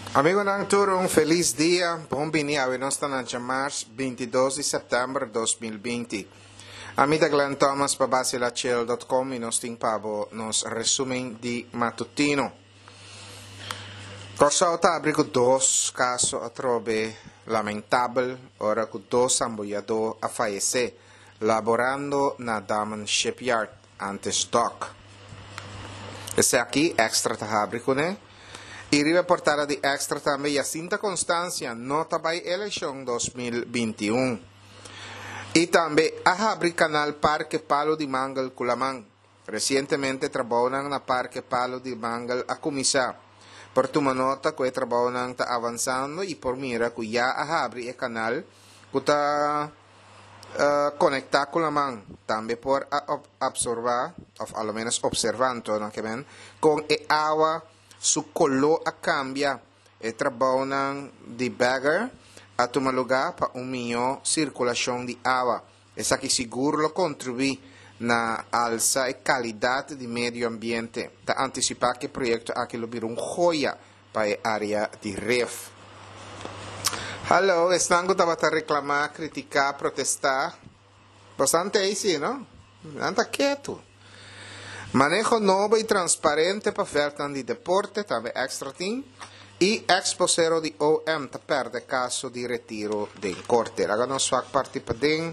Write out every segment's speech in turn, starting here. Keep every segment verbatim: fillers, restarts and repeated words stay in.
Amigo Nanturo, um feliz dia. Bom-vindo a nós estamos chamar vinte e dois de setembro de dois mil e vinte. A mim da Glenn Thomas para basilachel ponto com e nós temos nos resumen de matutino. Corso está abrindo dois casos a trobe lamentável, ora que dois amboiadores a falecer, laborando na Daman Shipyard antes dock. Esse aqui, extra está abrindo, né? E riba portada de extra também a cinta constância nota by eleição dois mil e vinte e um. E também a abrir canal Parque Palo de Mangal Culamang. Recentemente trabalham na Parque Palo de Mangal a comissar. Por uma nota que trabalham está avançando e por mira que já a abrir o canal que está uh, conectar Culamang. Também por observar, ou ao menos observando, não que bem, com a água su color a cambia e trabalham de bagger a tomar lugar para uma melhor circulação de água. Isso aqui seguro contribui na alça e qualidade do meio ambiente. Para antecipar que o projeto aqui vira uma joia para a área de ref. Hello, estão a reclamar, criticar, protestar. Bastante aí, sim, não? Anda quieto. Manejo novo e transparente para oferta de deporte, também extra team. E exposero de O M para perde caso de retiro de corte. Agora nós vamos participar de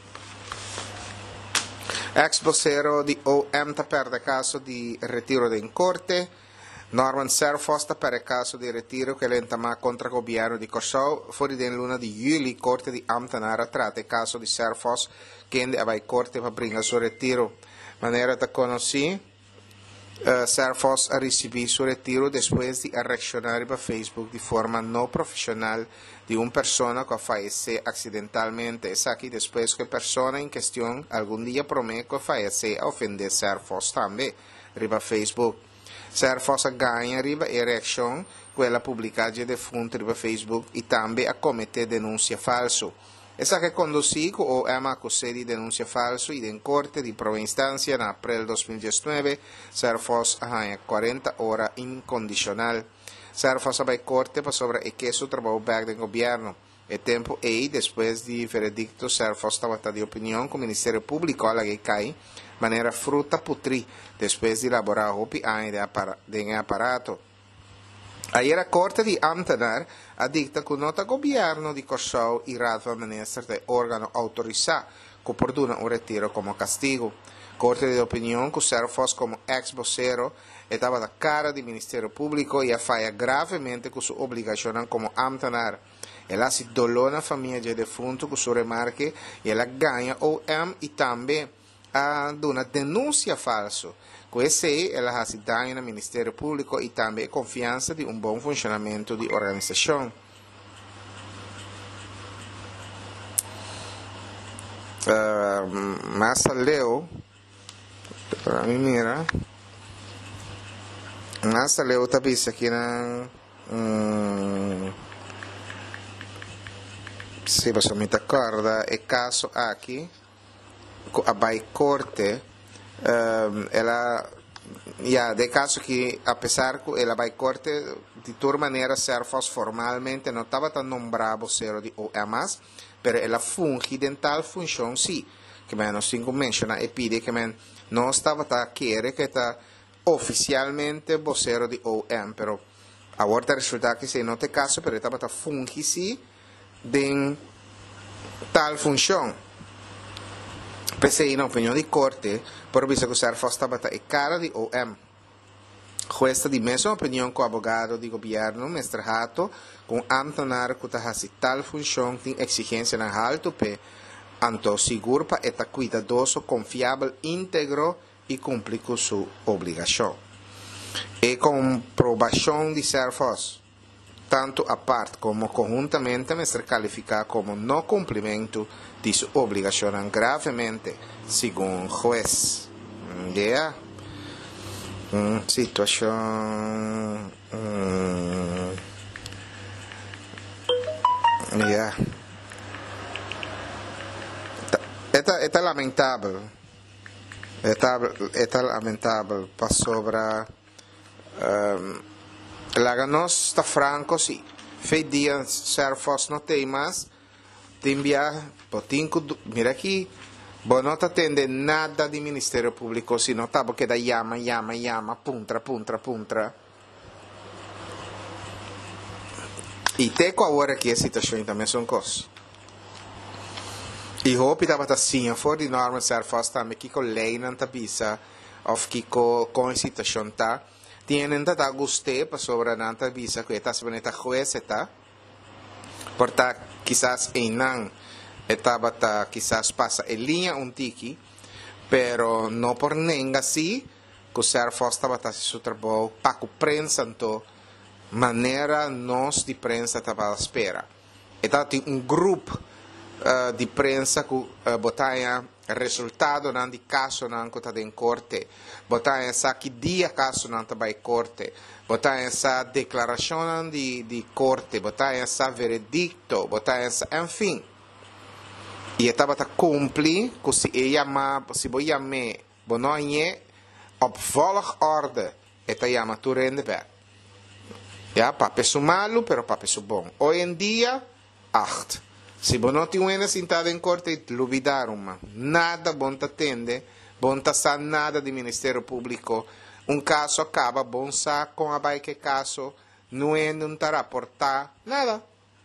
exposero de O M para perde caso de retiro de corte. Norman Serfos per caso di ritiro che l'entama contra il governo di Kosovo fuori den luna di juli corte di ambtenaren tratte caso di Serfos che aveva corte per bringa il suo ritiro manera da conosci uh, Serfos ha ricevuto il suo ritiro después di reaccionare per Facebook di forma non professionale di una persona che fallece accidentalmente e sa che después che persona in questione algún dia promette che fallece a offendere Serfos também riba Facebook. Serfos ganha riba e reação quella pubblicata de fonte riba Facebook e também a commettere denúncia falso. Essa che conduci o é uma acusada de denúncia falso e em corte de prova instância na abril dois mil e dezenove, Serfos ganha quarenta horas incondicional. Serfos vai corte para sobre o que seu trabalho back do governo. E tempo aí, depois de veredicto, Serfos estava de opinião com o Ministério Público a que cai maneira fruta putri depois de elaborar o P I de aparato. Aí a Corte de Ambtenar ha dicta que nota governo di Kosovo e Radva Minister de órgano autorizar que perdona un retiro como castigo. Corte de opinião que Serfos como ex-vocero estava da cara do Ministério Público e a falha gravemente com sua obrigação como Ambtenar. Ela se dolou na família de defunto com sua remarque e ela ganha O M e também a una denúncia falsa. Questo è la hasidanha no Ministério Público e também confiança de um bom funcionamento de organização. Uh, mas leu, para mim mira, mas leu também aqui na, um, se você me acorda, é caso aqui. A Bai Corte, um, ela, yeah, de caso que, apesar que ela Bai Corte, de toda maneira, Serfos formalmente não estava tão nombrado vocero de O M S, mas ela funge em tal função, sim, que menos cinco menciona e pide que men não estava a querer que está oficialmente vocero de O M, pero agora resulta que se não tem caso, pero estava a fungi, sim, em tal função. Pese na opinião de corte, por visto que Serfos estava a cara de O M. Questa di mesma opinião que o abogado de governo, mestre Hato, com Ambtenar que está tal função tem exigência na alto pé, anto seguro para estar cuidadoso, confiável, íntegro e cumprir com sua obrigação. E comprovação de Serfos, tanto a parte como conjuntamente, mestre calificar como não cumprimento de sua obrigação gravemente, segundo o juiz. Yeah. Mm, situação. Mm, yeah. Esta é lamentável. Esta é lamentável para sobre um, Laganos está franco, sim. Fei dia serfos no temas, timbia, potinco, mira aqui, bom não atende nada de Ministério Público, se não tá porque da llama, llama, llama, puntra, puntra, puntra. E até com a hora que a situação também são coisas. E hope estava assim, for de norma serfos também que com lei não tá bisa, of que com a situação tá. Tienen tata guste para sobre nanta visa que está sebenarnya juez está porta quizás enang etaba ta quizás pasa en línea un tiki pero no por nenga si que ser fosta bata su trabalho para que prensa to maneira nos de prensa tava espera eta um grupo uh, de prensa que uh, botaia resultado nan di caso nan kota den corte botaia sa que dia caso nan tabai corte botaia sa declaração di di corte botaia sa veredicto botaia sa enfim e estava ta cumpli que se ella ma se boia me bonoie op volgorde eta yama tu rende ver ja pape su malo pero pape su bon hoy en día acht. Se você não tiver sentado em corte, luvidaram, nada bom te atende, bom te sa nada do Ministério Público. Um caso acaba, bom sa com a bike caso, não é não te raportar, nada.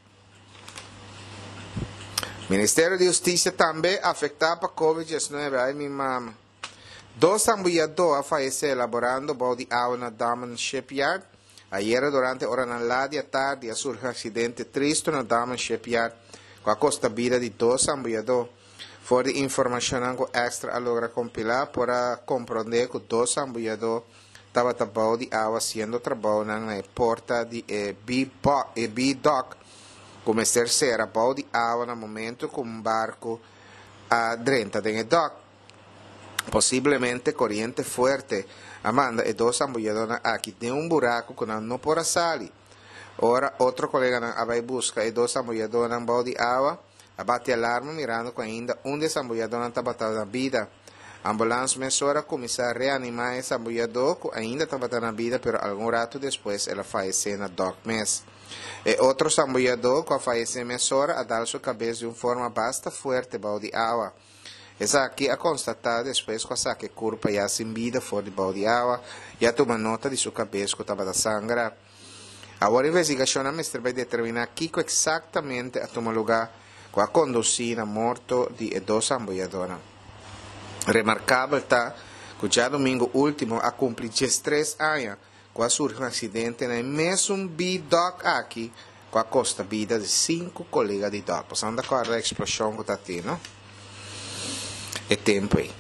Ministério de Justiça também afetado para covid dezenove, ai minha mama. Dois ambuladores faleceram elaborando body água na Daman Shipyard. Ayer, durante a hora da tarde, surgiu um acidente triste na Daman Shipyard. Com a costa vida de dois ambuladores. For de informação extra a logra compilar para compreender que dois ambuladores estavam trabalhando de água sendo trabalho na porta de B-Dock. Começar a ser trabalho de água no momento que um barco adentra no dock. Possivelmente corrente forte. Amanda e dois ambuladores aqui tem um buraco que não pode sair. Ora, outro colega vai buscar e dois ambuladores na balde de água, abate alarme mirando que ainda um desses ambuladores está batendo na vida. A ambulância mesora começa a reanimar esse ambulador que ainda está batendo na vida, mas algum rato depois ela faleceu na dock mes. E outro ambulador que faleceu mesora a dar sua cabeça de uma forma bastante forte balde de água. Essa aqui a constatar depois que essa que curva já sem vida fora de balde de água, já toma nota de sua cabeça que estava da sangra. Agora a investigação vai determinar que exatamente a tomar lugar com a conduzir a morte de dois ambuladores. Remarcável está que já domingo último a cumprir três anos com surgiu um acidente no mesmo B-Dock aqui com a costa vida de cinco colegas de dock. Passando com a explosão que está tendo. É tempo aí.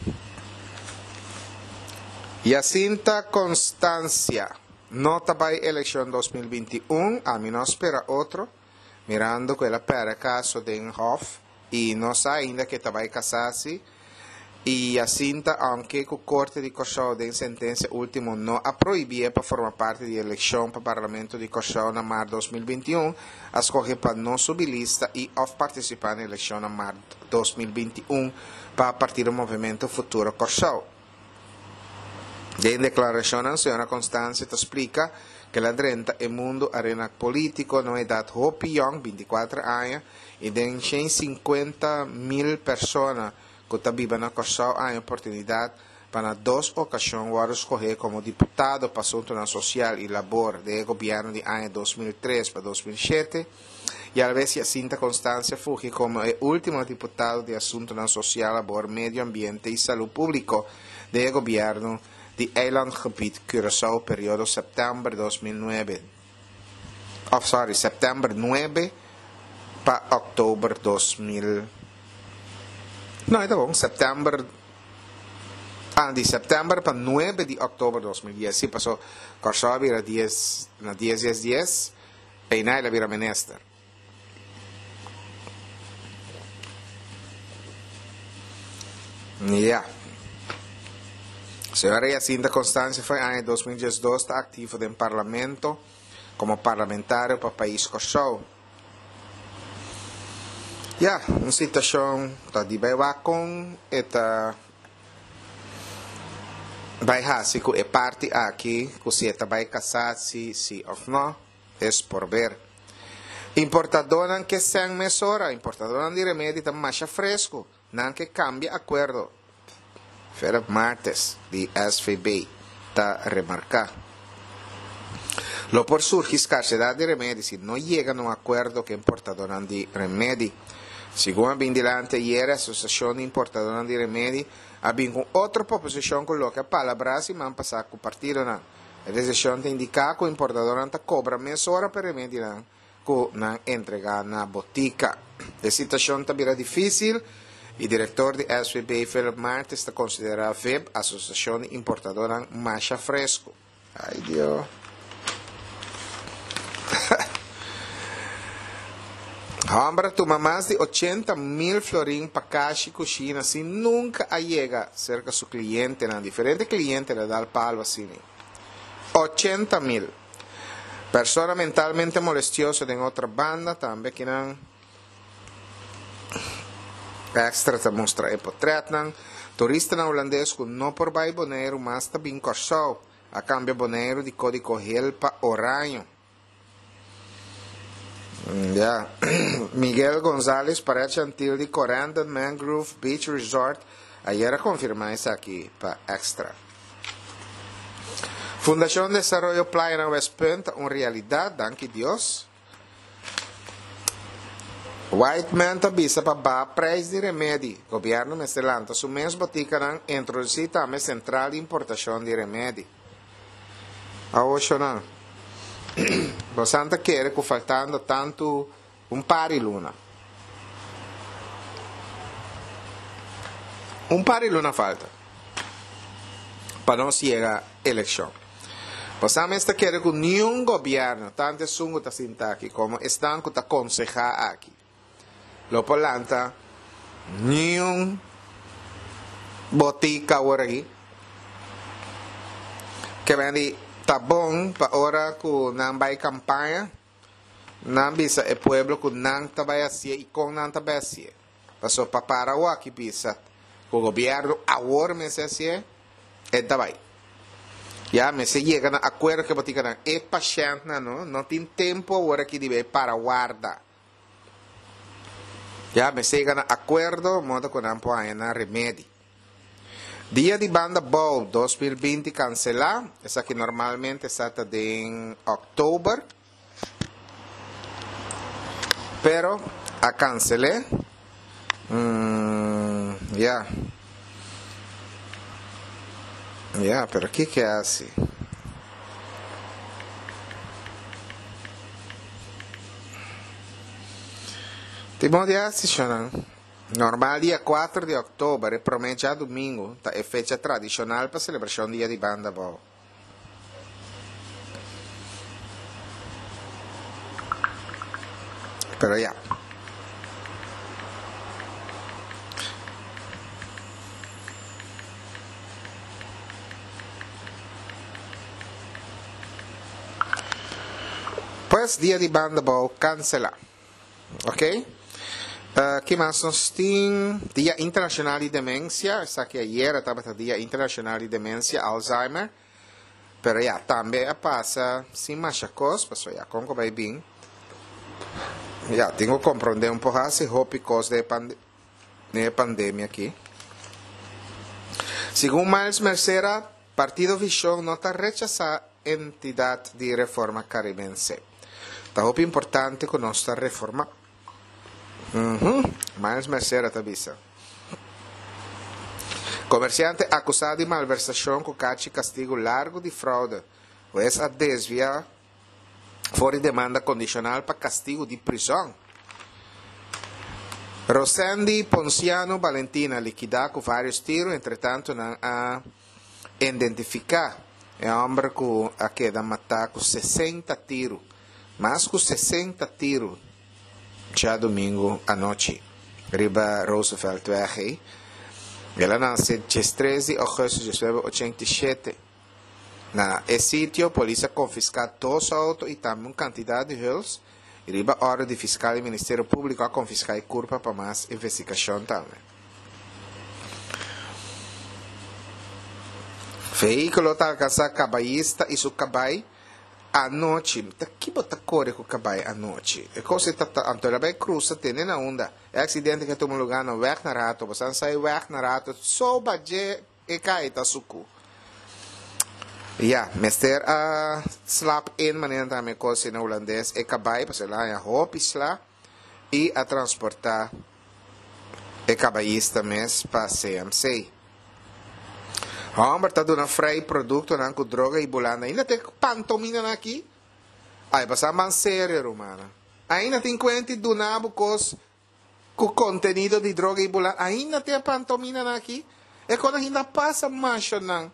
Jacinta Constância. Nota by election dois mil e vinte e um, a mim não espera outro, mirando que ela para caso de Hof, e não sabe ainda que vai casar-se, e a cinta, aunque o corte de Cochau de sentença último não a proibia para formar parte da eleição para o Parlamento de Cochau na março de dois mil e vinte e um, a escolher para não subir lista e of participar na eleição na março de dois mil e vinte e um para partir do movimento Futuro Cochau. En declaración, a senhora Constância explica que la drenta é mundo arena político na idade Hopi Young, vinte e quatro anos, e de cento e cinquenta mil pessoas que vivem na Cochau a oportunidade para duas ocasiões agora escolher como deputado para assunto social e labor do governo de ano dois mil e três para dois mil e sete, e a vez Jacinta Constância Fuji como o último deputado de assunto social, labor, medio ambiente e saúde público do governo de eilandgebied Curaçao, período setembro de dois mil e nove. Oh, sorry, setembro nove para outubro de dois mil. Não, é bom, setembro. Ah, de setembro para nove de outubro de dois mil e dez. Sim, passou. Curaçao vira dez, na dez, dez, dez, e Naila vira minister. Yeah. Senhora Jacinta Constância foi em dois mil e dois está ativo no parlamento como parlamentário para o país Cochau. Ja, uma situação está de bem com eta vai hasi que é parte aqui, que se está vai casar, se sim ou não, é por ver. Importadora que sem mesura, importadora de remédio está mais fresco, não que cambia acordo. Fera martes de S V B está remarcar. Lo por surgir escasidade de remédios se não chega a um acordo que importadora de remédio. Segundo bem dilante ieri, a Associação de Importadora de Remédio havia com outra proposição que coloca palavras e man passar com o partido. A decisão indica que o importador não cobra mesura para remédio que não entrega na botica. A situação também é difícil. O diretor de S V B, Philip Martins, está considerando a F E B, Associação de Importadora mais fresco. Ai, Deus. Hombre, toma mais de ochenta mil florins para caixa e coxina, assim, nunca chega cerca de seu cliente, não. Diferente cliente le dá o palo assim. ochenta mil. Persona mentalmente molestiosa em outra banda, também que não. Extra te mostra e potretnan. Turista na holandês que não por vai boneiro, mas também corsou. A cambio boneiro de código Helpa Oranho. Yeah. Miguel González para Chantil de Coranda Mangrove Beach Resort. Ayer confirmou isso aqui para Extra. Fundação de Desarrollo Playa na West Point, uma realidade, danke Deus. White Man avisa para baixar preço de remédio. O governo me lanta su mês botica não introduzir também central de importação de remédio. A hoje não. Bastante quer que faltando tanto um par de luna. Um par de luna falta. Para não chegar a eleição. Bastante quer que nenhum governo, tanto sungo está sinta aqui, como estão que está aconsejar aqui. Lo polanta, nenhum botica agora aqui. Que vem tá bom para hora que não vai campanha, não bisa é pueblo que não tá vai assim e com não tá vai assim. Passou para Paraguai que bisa o governo agora me se assim é da vai. Já me se chega na acordo que botica não é paciente não, não tem tempo agora que deve para guarda. Já me se chega na acordo modo que não pode na remédio. Dia de Banda Bowl dois mil e vinte cancelar, essa que normalmente está em outubro, pero a cancelé, mm, ya, yeah. ya, yeah, pero ¿qué que hace? Tipo de hace, ¿no? Normal dia quatro de outubro e promete já domingo, tá, é fecha tradicional para celebração do dia de banda boa. Pero ya. Pues dia de banda boa cancelar. Ok? Uh, que mais nós temos? Dia Internacional de Demência. Essa aqui ayer estava o Dia Internacional de Demência, Alzheimer. Pero já, também passa sem mais coisas, passou já, como vai bem. Já, tenho que compreender um pouco se hope causa de pand pandemia aqui. Segundo Miles Mercera, Partido Visión não está rechazando a entidade de reforma caribense. Está hope importante que nossa reforma. Uhum. Miles Mercera avisa. Comerciante acusado de malversação com cache castigo largo de fraude. O ex a desvia fora demanda condicional para castigo de prisão. Rosandi Ponciano Valentina liquidada com vários tiros, entretanto não a identificar. É um homem que a queda matar com sessenta tiros. Mais com sessenta tiros. Já domingo à noite, riba Roosevelt Weg. Ela nasceu dia treze de agosto de mil novecentos e oitenta e sete. Na esse sítio, a polícia confiscou dois autos e também uma quantidade de réus. E riba a hora de fiscal do Ministério Público a confiscar a culpa para mais investigação também. Veículo está alcançar cabalista e seu cabai à noite. Que bota corre com o cabai à noite? E cosa está Antônio vai cruza tem na onda. É acidente que toma lugar no weg na rato, você sai weg na rato, só badje e cai tá suku. Ja, mister uh, slap in maneira também coisa no holandês e cabai, para lá é hop isla e a transportar e cabaísta mes para C M C. Homem está dando frei produto com droga e bulanda. Ainda tem pantomina aqui? Aí passa mais sério, romana. Ainda tem quanto do nabo com conteúdo de droga e bulanda. Ainda tem pantomina aqui? É quando ainda passa macho não.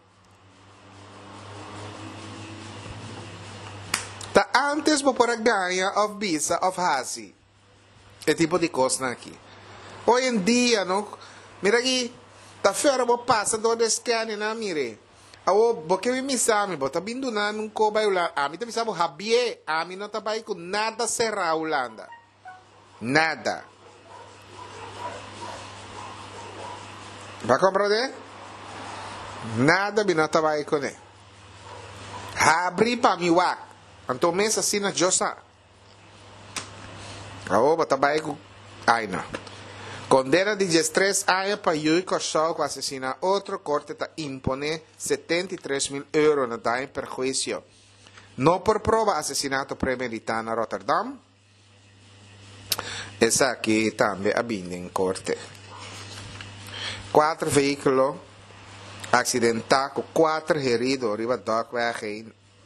Tá antes vou por ganha of visa of hasi. É tipo de coisa aqui. Hoje em dia, não? Mira aqui. Tá fora vou passar do descane na mire. Awo porque me misami, bota bindo na num coba Holanda. A mim também sabe habie, a mim não tá vai com nada será Holanda. Nada. Vai compreender? Nada me não tá vai com ele. Abri para mi wak. Anto mês assim na josa. Awo bota vai com ai não. Condena de três anos para Yui Korsal que assassina outro corte está impone setenta e três mil euros na dano perjuízo. Não por prova assassinato premeditado na Rotterdam. Essa aqui também abinda em corte. Quatro veículos acidentados com quatro heridos riba Dockweg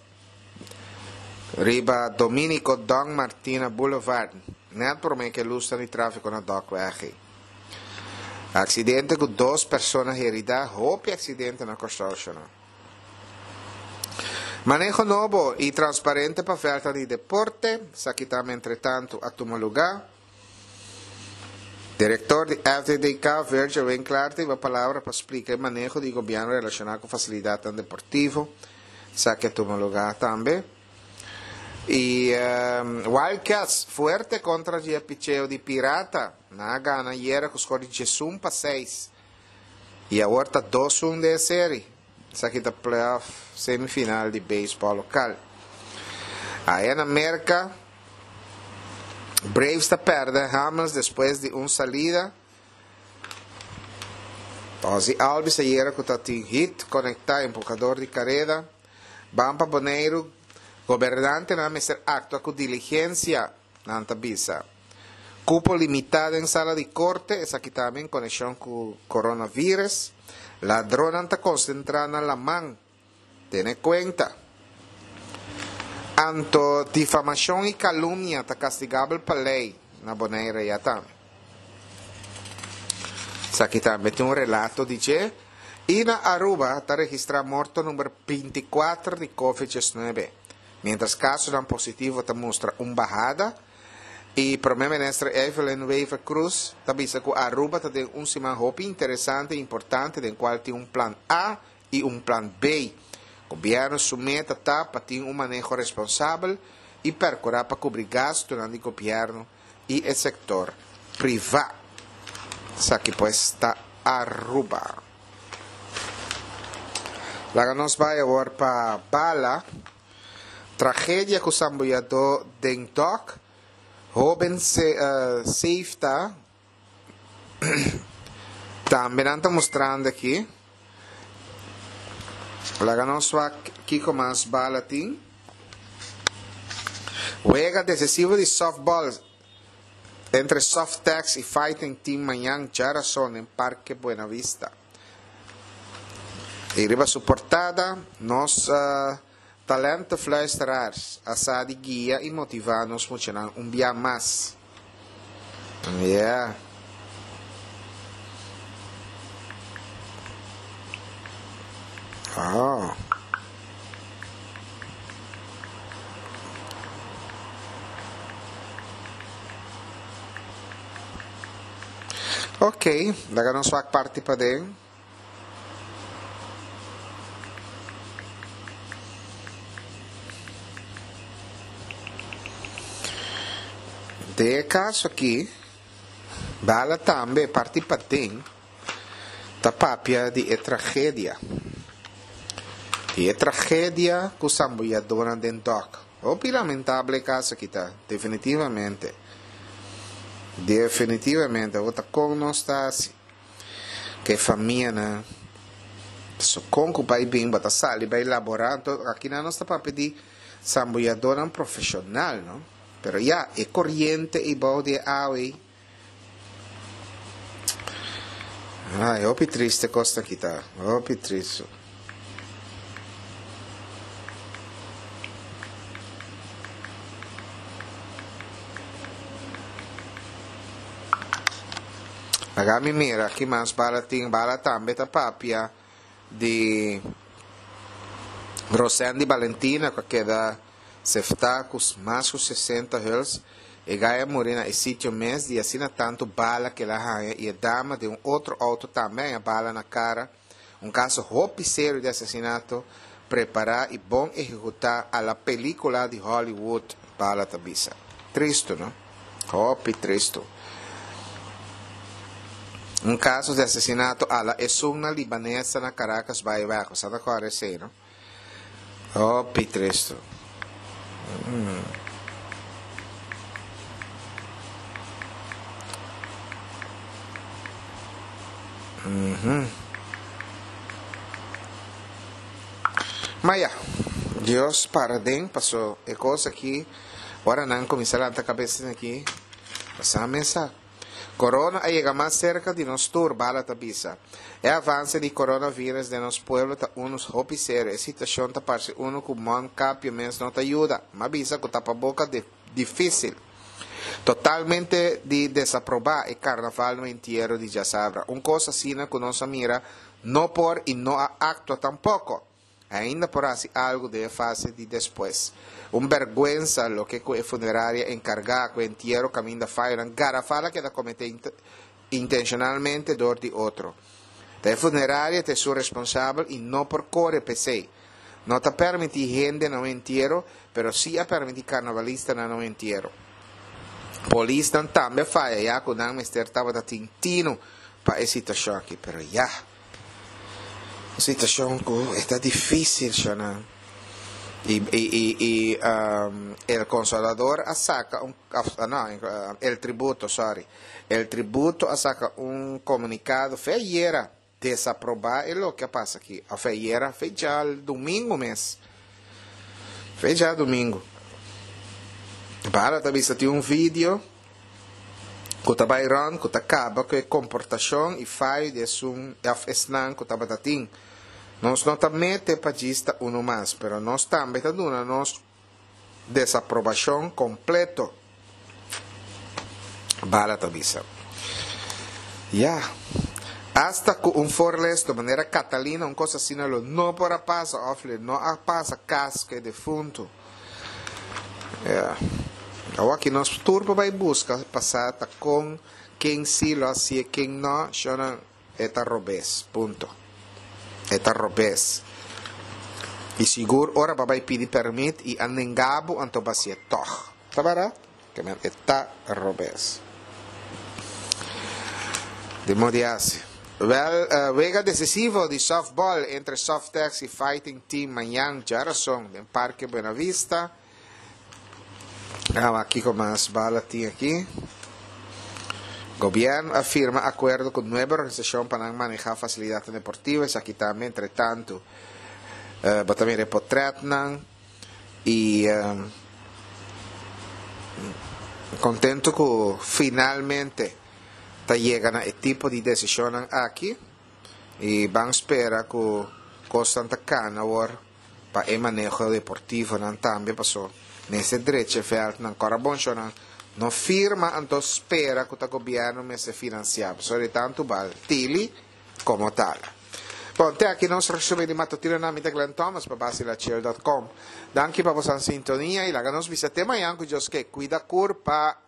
riba Dominico Don Martina Boulevard. Net por me que lusta de tráfico na Dockweg. Acidente com duas pessoas heridas, roupa acidente na construção. Manejo novo e transparente para oferta de deporte, saquitamos entretanto a tomar lugar. Diretor de F D K, Virgil Winkler, teve a palavra para explicar o manejo de governo relacionado com facilidade deportiva, saque a tomar lugar também. E um, Wildcats, forte contra o picheo de Pirata, na gana era com score de um para seis. E agora está dois a um de série. Essa aqui é a playoff semifinal de beisebol local. Aí na América, Braves está perdendo Hammers depois de uma salida. Ozzy Alves era com o hit, conectar empurrador de carreira. Bampa Boneiro, governante na meser actua com diligência na Antabisa. Cupo limitado em sala de corte, essa aqui também conexão com o coronavírus. Ladrão está concentrado na mão. Tenha conta. Anto difamação e calúnia está castigável pela lei na Boneira e Atam. Essa aqui também tem um relato de que e na Aruba está registrado morto número vinte e quatro de covid dezenove. Mientras casos dan positivo te mostra uma bajada. E para o ministro Evelyn Weaver Cruz, também que Aruba tem um semana interessante e importante, em qual tem um plano A e um plano B. O governo submete a para ter um manejo responsável e percorrer para cobrir gastos do governo e o setor privado. Isso aqui pues está Aruba. Lá nós vai agora para Bala. Tragédia com o samboiador de Doc. Joven se, uh, Seifta. Também está mostrando aqui. Lá nós vai aqui com mais bala tem. Juega decisivo de softball entre Softex e Fighting Team Manhã Jarason em Parque Buena Vista. E riba suportada nos uh, talento fluisteraars, assadi guia e motivar nos funcionar um dia mais. Yeah. Oh. Ok, daga nós vai parte para dentro. De caso aqui, bala também parte para dentro, da papia de tragédia. E é tragédia que os amboiadores den doc. Opi lamentável caso aqui tá, definitivamente. Definitivamente, outra com nós está assim. Que família, né? So, com que vai bem, vai sair, vai elaborar, aqui não está para pedir samboiador um profissional, não? Pero já, é corrente e balde água. Ai, opi triste costa aqui tá, opi triste. Agora mira, aqui mais baratinho, baratambe tá papia de Rosandi Valentina, que da Seftacus, mais de sessenta anos, e Gaia Morena, e sítio mês, e assim tanto bala que ela ganha, e a dama de um outro auto também, a bala na cara, um caso roubo sério de assassinato, preparar e bom executar a la película de Hollywood, bala tabisa. Triste, não? Roubo triste. Um caso de assassinato alla uma libanesa na Caracas, Bahia Baixo, Santa Clara, sei, não? Oh, pitresto. Hum. Uhum. Mas, já, Deus para dentro, passou, é coisa que, agora não começar a cabeça aqui, passar a mensagem. Corona chega mais cerca de nós turba a tabisa. É avanço de coronavírus de nosso pueblo tá uns ropiceros. A situação tá parece uno com man capio menos não te ajuda. Mas bisa com tapa boca de difícil. Totalmente de desaprobar o carnaval no inteiro de Jasabra. Um coisa assim que nossa mira não por e não actua tampouco. Ainda por assim algo de fase de depois. Un vergüenza lo que a funeraria encargada con entierro camina fai una garafala che da comete int intencionalmente dor di otro. La funeraria te su responsabile e non per core per sé. Non ti permetti gente no entierro, però sì a permetti carnavalista no entierro. Polizia tambe fai ya con un mister tava da tintino pa e situazione qui, però ya. Situazione che è difficile, cioè. Y, y, y um, el consolador saca un, uh, no, uh, el tributo, sorry, el tributo saca un comunicado feira desaprobar lo que pasa aqui. A feira fez já domingo mês, fez já domingo. Para também tem um vídeo que está bairando, que está acaba com a comportação e faz de um afesnan que está batatim. Nós não também te pagista uno mais, pero nós também está dando nos desaprovação completo. Bala tabisa. Ya. Hasta que um forles de maneira catalina, uma coisa assim, não para passa, ofle, não passa casca defunto. Ya. Agora que nós turbo vai buscar passar com quem se lo hacía, quem não, chama eta robes, ponto. Eta robes. E seguro, ora vai pedir permit e anengabo anto basia toch. Tabara? Que men eta robes. De modiasi. Well, uh, vega decisivo di softball entre Softex e Fighting Team Mayang Jarason del Parque Buenavista. Ah, aqui com mais bala tinha aqui. Gobierno afirma acuerdo con nueva organización para manejar facilidades deportivas. Aquí también, entre tanto, uh, también repotretnan y uh, contento que finalmente llegan a este tipo de decisión aquí y van a esperar que Constanta Cana para el manejo deportivo también pasó. Nesse direito felt ancora bom non firma anto spera che il governo messe finanziato soltanto bal tili come tale. Bon, te aqui nostro resume di mattutino nami da Glenn Thomas per basilacel punto com. Danke per vostra sintonia e la nos visite mai anche giusto che qui da cur pa